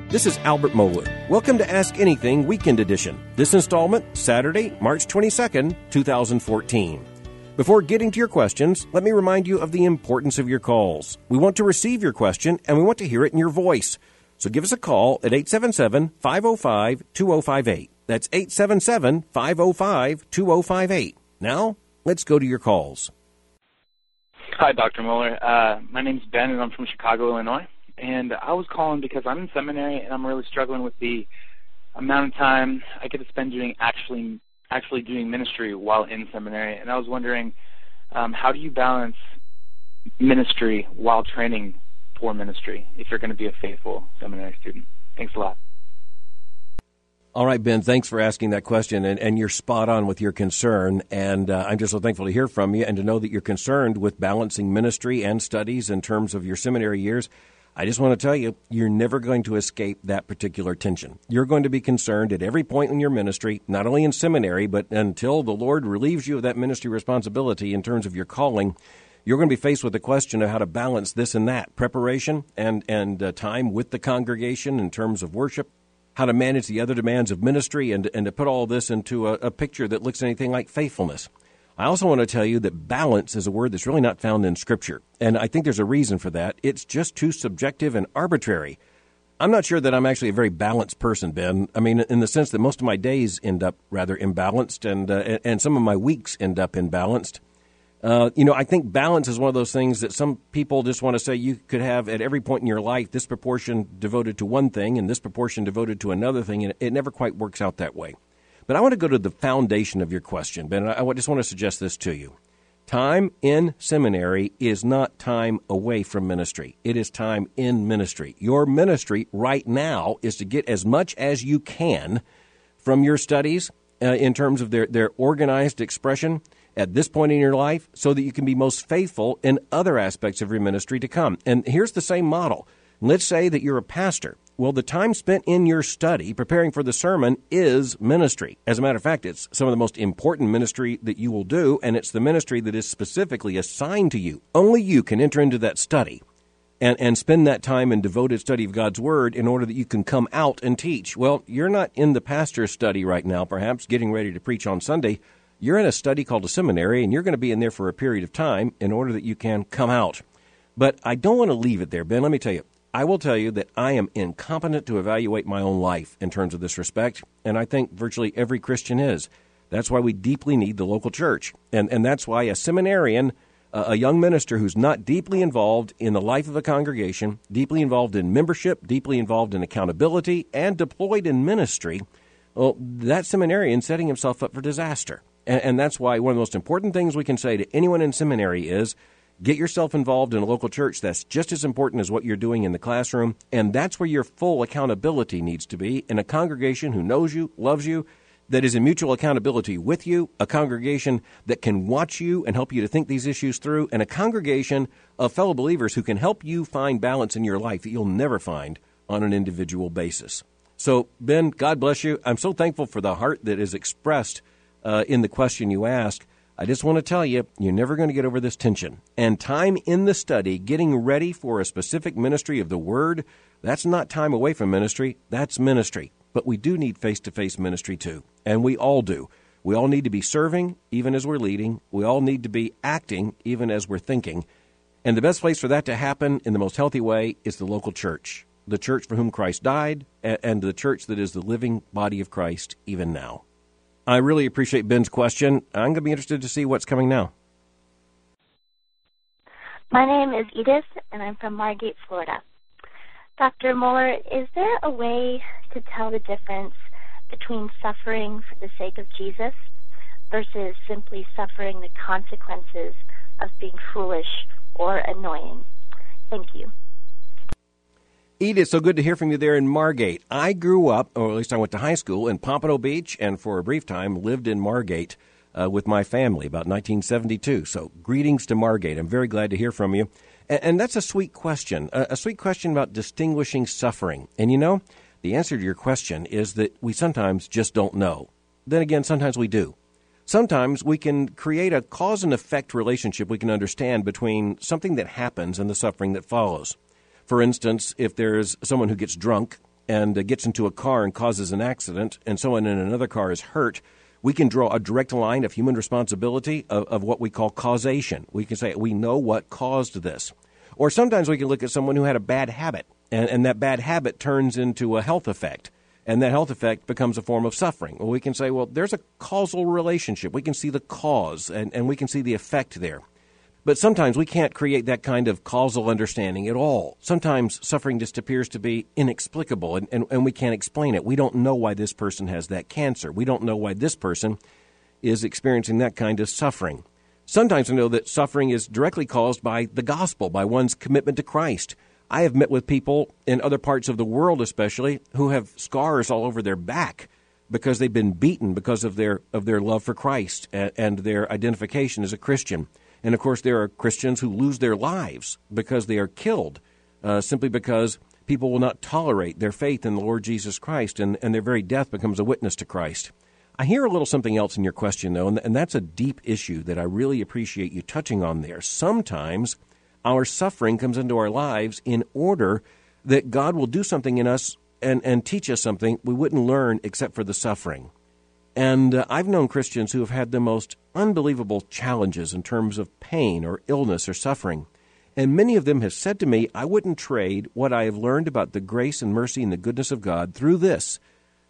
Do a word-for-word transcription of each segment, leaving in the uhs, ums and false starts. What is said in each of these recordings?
This is Albert Moeller. Welcome to Ask Anything Weekend Edition. This installment, Saturday, March twenty-second, twenty fourteen. Before getting to your questions, let me remind you of the importance of your calls. We want to receive your question, and we want to hear it in your voice. So give us a call at eight seven seven, five oh five, two oh five eight. That's eight seven seven, five oh five, two oh five eight. Now, let's go to your calls. Hi, Doctor Moeller. Uh, my name's Ben, and I'm from Chicago, Illinois. And I was calling because I'm in seminary, and I'm really struggling with the amount of time I get to spend doing actually actually doing ministry while in seminary. And I was wondering, um, how do you balance ministry while training for ministry if you're going to be a faithful seminary student? Thanks a lot. All right, Ben, thanks for asking that question, and, and you're spot on with your concern, and uh, I'm just so thankful to hear from you and to know that you're concerned with balancing ministry and studies in terms of your seminary years. I just want to tell you, you're never going to escape that particular tension. You're going to be concerned at every point in your ministry, not only in seminary, but until the Lord relieves you of that ministry responsibility in terms of your calling. You're going to be faced with the question of how to balance this and that, preparation and, and uh, time with the congregation in terms of worship, how to manage the other demands of ministry, and, and to put all this into a, a picture that looks anything like faithfulness. I also want to tell you that balance is a word that's really not found in Scripture, and I think there's a reason for that. It's just too subjective and arbitrary. I'm not sure that I'm actually a very balanced person, Ben. I mean, in the sense that most of my days end up rather imbalanced, and uh, and some of my weeks end up imbalanced. Uh, you know, I think balance is one of those things that some people just want to say you could have at every point in your life this proportion devoted to one thing and this proportion devoted to another thing, and it never quite works out that way. But I want to go to the foundation of your question, Ben. I just want to suggest this to you. Time in seminary is not time away from ministry. It is time in ministry. Your ministry right now is to get as much as you can from your studies uh, in terms of their, their organized expression at this point in your life so that you can be most faithful in other aspects of your ministry to come. And here's the same model. Let's say that you're a pastor. Well, the time spent in your study preparing for the sermon is ministry. As a matter of fact, it's some of the most important ministry that you will do, and it's the ministry that is specifically assigned to you. Only you can enter into that study and, and spend that time in devoted study of God's Word in order that you can come out and teach. Well, you're not in the pastor's study right now, perhaps, getting ready to preach on Sunday. You're in a study called a seminary, and you're going to be in there for a period of time in order that you can come out. But I don't want to leave it there, Ben. Let me tell you. I will tell you that I am incompetent to evaluate my own life in terms of this respect, and I think virtually every Christian is. That's why we deeply need the local church, and, and that's why a seminarian, uh, a young minister who's not deeply involved in the life of a congregation, deeply involved in membership, deeply involved in accountability, and deployed in ministry, well, that seminarian setting himself up for disaster. And, and that's why one of the most important things we can say to anyone in seminary is, get yourself involved in a local church. That's just as important as what you're doing in the classroom, and that's where your full accountability needs to be, in a congregation who knows you, loves you, that is in mutual accountability with you, a congregation that can watch you and help you to think these issues through, and a congregation of fellow believers who can help you find balance in your life that you'll never find on an individual basis. So, Ben, God bless you. I'm so thankful for the heart that is expressed uh, in the question you asked. I just want to tell you, you're never going to get over this tension. And time in the study, getting ready for a specific ministry of the Word, that's not time away from ministry, that's ministry. But we do need face-to-face ministry too, and we all do. We all need to be serving, even as we're leading. We all need to be acting, even as we're thinking. And the best place for that to happen in the most healthy way is the local church, the church for whom Christ died, and the church that is the living body of Christ even now. I really appreciate Ben's question. I'm going to be interested to see what's coming now. My name is Edith, and I'm from Margate, Florida. Doctor Moeller, is there a way to tell the difference between suffering for the sake of Jesus versus simply suffering the consequences of being foolish or annoying? Thank you. Edith, so good to hear from you there in Margate. I grew up, or at least I went to high school, in Pompano Beach, and for a brief time lived in Margate uh, with my family about nineteen seventy-two. So greetings to Margate. I'm very glad to hear from you. And, and that's a sweet question, a, a sweet question about distinguishing suffering. And you know, the answer to your question is that we sometimes just don't know. Then again, sometimes we do. Sometimes we can create a cause and effect relationship we can understand between something that happens and the suffering that follows. For instance, if there's someone who gets drunk and uh, gets into a car and causes an accident, and someone in another car is hurt, we can draw a direct line of human responsibility of, of what we call causation. We can say we know what caused this. Or sometimes we can look at someone who had a bad habit, and, and that bad habit turns into a health effect, and that health effect becomes a form of suffering. Well, we can say, well, there's a causal relationship. We can see the cause, and, and we can see the effect there. But sometimes we can't create that kind of causal understanding at all. Sometimes suffering just appears to be inexplicable, and, and, and we can't explain it. We don't know why this person has that cancer. We don't know why this person is experiencing that kind of suffering. Sometimes we know that suffering is directly caused by the gospel, by one's commitment to Christ. I have met with people in other parts of the world especially who have scars all over their back because they've been beaten because of their of their love for Christ and, and their identification as a Christian. And, of course, there are Christians who lose their lives because they are killed uh, simply because people will not tolerate their faith in the Lord Jesus Christ, and, and their very death becomes a witness to Christ. I hear a little something else in your question, though, and, and that's a deep issue that I really appreciate you touching on there. Sometimes our suffering comes into our lives in order that God will do something in us and, and teach us something we wouldn't learn except for the suffering. And uh, I've known Christians who have had the most unbelievable challenges in terms of pain or illness or suffering. And many of them have said to me, I wouldn't trade what I have learned about the grace and mercy and the goodness of God through this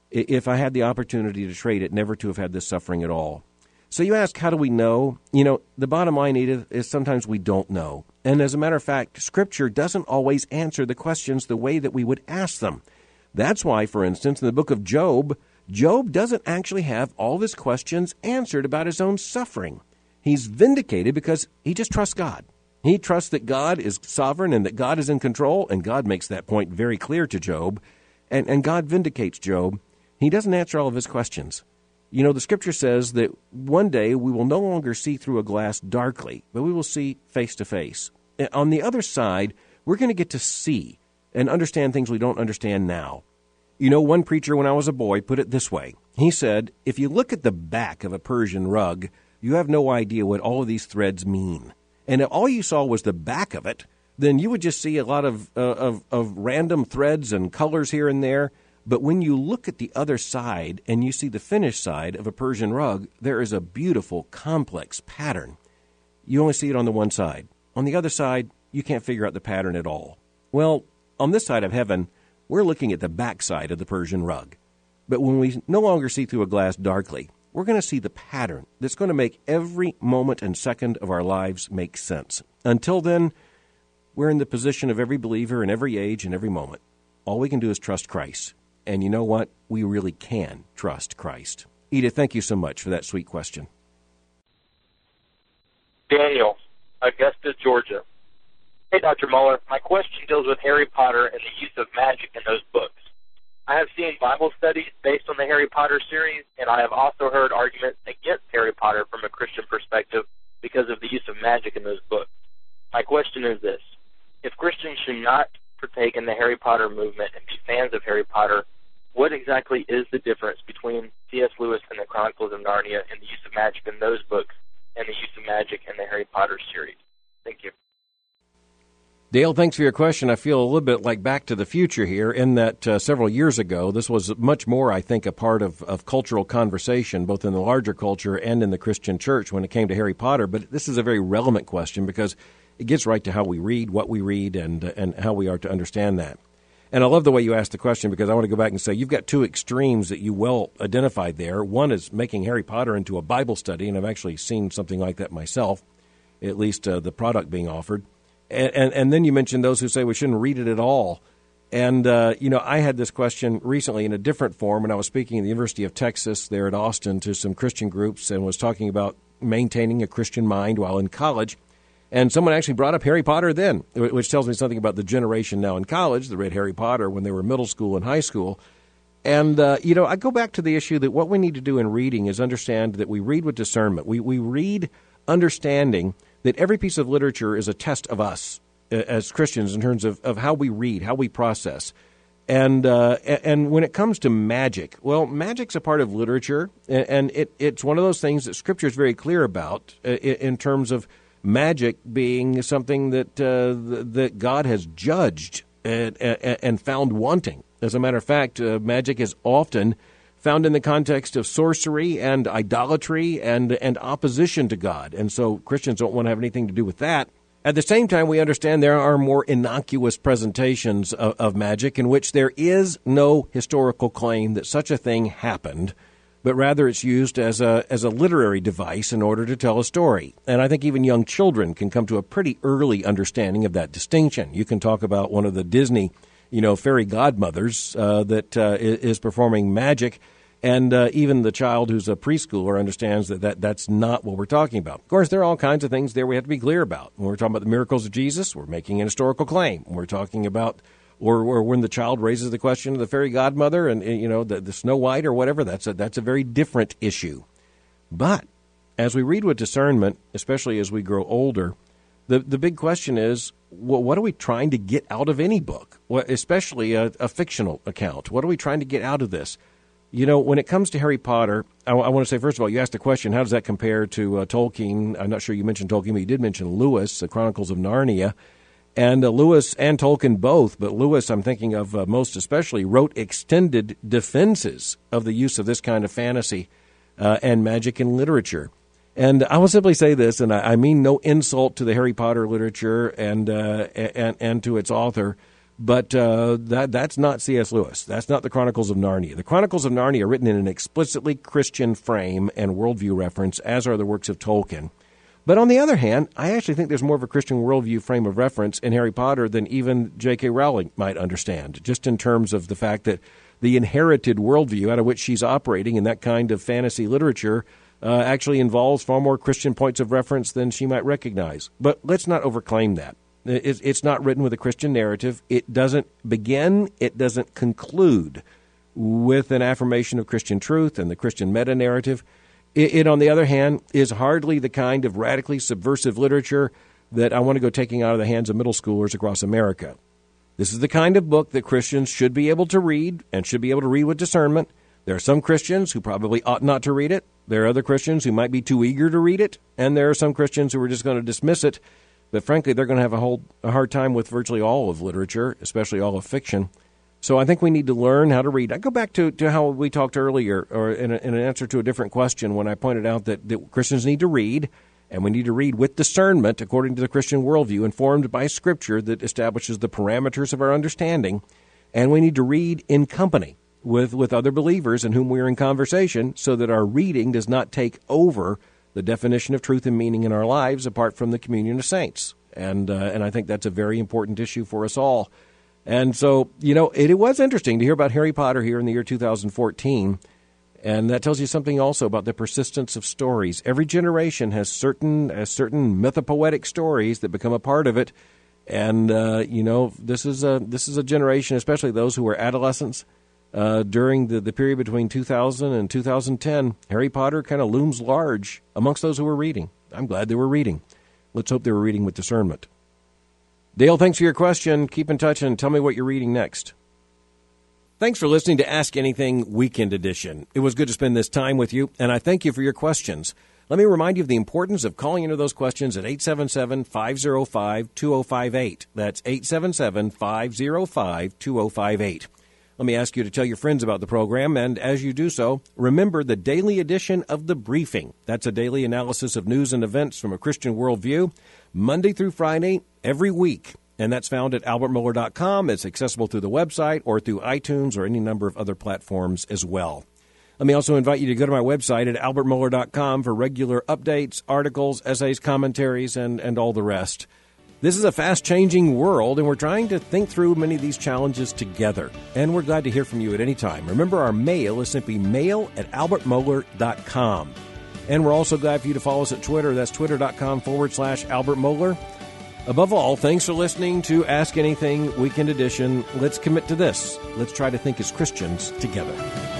if I had the opportunity to trade it, never to have had this suffering at all. So you ask, how do we know? You know, the bottom line, Edith, is sometimes we don't know. And as a matter of fact, Scripture doesn't always answer the questions the way that we would ask them. That's why, for instance, in the book of Job, Job doesn't actually have all of his questions answered about his own suffering. He's vindicated because he just trusts God. He trusts that God is sovereign and that God is in control, and God makes that point very clear to Job, and, and God vindicates Job. He doesn't answer all of his questions. You know, the Scripture says that one day we will no longer see through a glass darkly, but we will see face to face. On the other side, we're going to get to see and understand things we don't understand now. You know, one preacher when I was a boy put it this way. He said, if you look at the back of a Persian rug, you have no idea what all of these threads mean. And if all you saw was the back of it, then you would just see a lot of, uh, of, of random threads and colors here and there. But when you look at the other side and you see the finished side of a Persian rug, there is a beautiful, complex pattern. You only see it on the one side. On the other side, you can't figure out the pattern at all. Well, on this side of heaven, we're looking at the backside of the Persian rug. But when we no longer see through a glass darkly, we're going to see the pattern that's going to make every moment and second of our lives make sense. Until then, we're in the position of every believer in every age and every moment. All we can do is trust Christ. And you know what? We really can trust Christ. Edith, thank you so much for that sweet question. Daniel, Augusta, Georgia. Hey, Doctor Muller, my question deals with Harry Potter and the use of magic in those books. I have seen Bible studies based on the Harry Potter series, and I have also heard arguments against Harry Potter from a Christian perspective because of the use of magic in those books. My question is this. If Christians should not partake in the Harry Potter movement and be fans of Harry Potter, what exactly is the difference between C S Lewis and the Chronicles of Narnia and the use of magic in those books and the use of magic in the Harry Potter series? Thank you. Dale, thanks for your question. I feel a little bit like Back to the Future here in that uh, several years ago, this was much more, I think, a part of, of cultural conversation, both in the larger culture and in the Christian church when it came to Harry Potter. But this is a very relevant question because it gets right to how we read, what we read, and uh, and how we are to understand that. And I love the way you asked the question because I want to go back and say you've got two extremes that you well identified there. One is making Harry Potter into a Bible study, and I've actually seen something like that myself, at least uh, the product being offered. And, and and then you mentioned those who say we shouldn't read it at all. And, uh, you know, I had this question recently in a different form when I was speaking at the University of Texas there at Austin to some Christian groups and was talking about maintaining a Christian mind while in college. And someone actually brought up Harry Potter then, which tells me something about the generation now in college that read Harry Potter when they were middle school and high school. And, uh, you know, I go back to the issue that what we need to do in reading is understand that we read with discernment. We, we read understanding that every piece of literature is a test of us as Christians in terms of, of how we read, how we process. And uh, and when it comes to magic, well, magic's a part of literature, and it, it's one of those things that Scripture is very clear about in terms of magic being something that uh, that God has judged and, and found wanting. As a matter of fact, uh, magic is often found in the context of sorcery and idolatry and and opposition to God. And so Christians don't want to have anything to do with that. At the same time, we understand there are more innocuous presentations of, of magic in which there is no historical claim that such a thing happened, but rather it's used as a as a literary device in order to tell a story. And I think even young children can come to a pretty early understanding of that distinction. You can talk about one of the Disney, you know, fairy godmothers uh, that uh, is performing magic, and uh, even the child who's a preschooler understands that, that that's not what we're talking about. Of course, there are all kinds of things there we have to be clear about. When we're talking about the miracles of Jesus, we're making an historical claim. When we're talking about, or, or when the child raises the question of the fairy godmother and, you know, the, the Snow White or whatever, that's a, that's a very different issue. But as we read with discernment, especially as we grow older, the, the big question is, well, what are we trying to get out of any book, well, especially a, a fictional account? What are we trying to get out of this? You know, when it comes to Harry Potter, I, I want to say, first of all, you asked the question, how does that compare to uh, Tolkien? I'm not sure you mentioned Tolkien, but you did mention Lewis, The Chronicles of Narnia. And uh, Lewis and Tolkien both, but Lewis, I'm thinking of uh, most especially, wrote extended defenses of the use of this kind of fantasy uh, and magic in literature. And I will simply say this, and I, I mean no insult to the Harry Potter literature and uh, and, and to its author, But uh, that that's not C S. Lewis. That's not the Chronicles of Narnia. The Chronicles of Narnia are written in an explicitly Christian frame and worldview reference, as are the works of Tolkien. But on the other hand, I actually think there's more of a Christian worldview frame of reference in Harry Potter than even J K. Rowling might understand, just in terms of the fact that the inherited worldview out of which she's operating in that kind of fantasy literature uh, actually involves far more Christian points of reference than she might recognize. But let's not overclaim that. It's not written with a Christian narrative. It doesn't begin, it doesn't conclude with an affirmation of Christian truth and the Christian meta-narrative. It, it, on the other hand, is hardly the kind of radically subversive literature that I want to go taking out of the hands of middle schoolers across America. This is the kind of book that Christians should be able to read and should be able to read with discernment. There are some Christians who probably ought not to read it. There are other Christians who might be too eager to read it. And there are some Christians who are just going to dismiss it. But frankly, they're going to have a, whole, a hard time with virtually all of literature, especially all of fiction. So I think we need to learn how to read. I go back to, to how we talked earlier, or in, a, in an answer to a different question, when I pointed out that, that Christians need to read, and we need to read with discernment according to the Christian worldview, informed by Scripture that establishes the parameters of our understanding, and we need to read in company with, with other believers in whom we are in conversation so that our reading does not take over the definition of truth and meaning in our lives apart from the communion of saints. And uh, and I think that's a very important issue for us all. And so, you know, it, it was interesting to hear about Harry Potter here in the year two thousand fourteen. And that tells you something also about the persistence of stories. Every generation has certain has certain mythopoetic stories that become a part of it. And, uh, you know, this is a, this is a generation, especially those who were adolescents, Uh, during the, the period between two thousand and two thousand ten, Harry Potter kind of looms large amongst those who were reading. I'm glad they were reading. Let's hope they were reading with discernment. Dale, thanks for your question. Keep in touch and tell me what you're reading next. Thanks for listening to Ask Anything Weekend Edition. It was good to spend this time with you, and I thank you for your questions. Let me remind you of the importance of calling into those questions at eight seven seven, five oh five, two oh five eight. That's eight seven seven, five oh five, two oh five eight. Let me ask you to tell your friends about the program, and as you do so, remember the daily edition of The Briefing. That's a daily analysis of news and events from a Christian worldview, Monday through Friday, every week. And that's found at albert mohler dot com. It's accessible through the website or through iTunes or any number of other platforms as well. Let me also invite you to go to my website at albert mohler dot com for regular updates, articles, essays, commentaries, and, and all the rest. This is a fast-changing world, and we're trying to think through many of these challenges together. And we're glad to hear from you at any time. Remember, our mail is simply mail at albert mohler dot com. And we're also glad for you to follow us at Twitter. That's twitter.com forward slash Albert Mohler. Above all, thanks for listening to Ask Anything Weekend Edition. Let's commit to this. Let's try to think as Christians together.